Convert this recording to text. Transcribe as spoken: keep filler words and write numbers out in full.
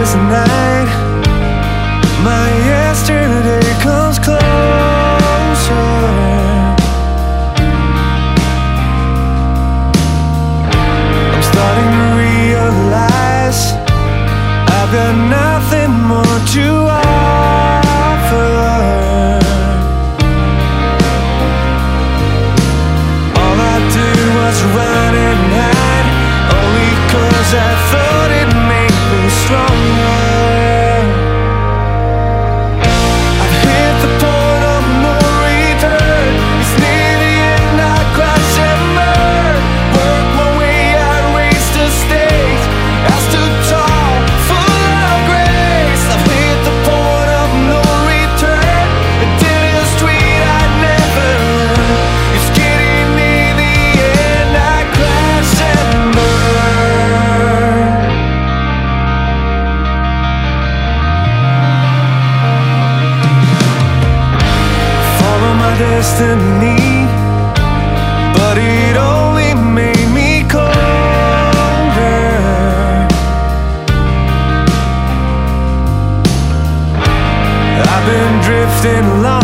this night, my yesterday comes closer. I'm starting to realize I've got nothing more to offer. All I did was run and hide, only 'cause I thought it made me stronger. I've hit the point of no return. It's near the end, I crash and burn. Work my way out, race to stage. I stood tall, full of grace. I've hit the point of no return. It didn't street I'd never learn. It's getting near the end, I crash and burn. Follow my destiny, but it only made me colder. I've been drifting along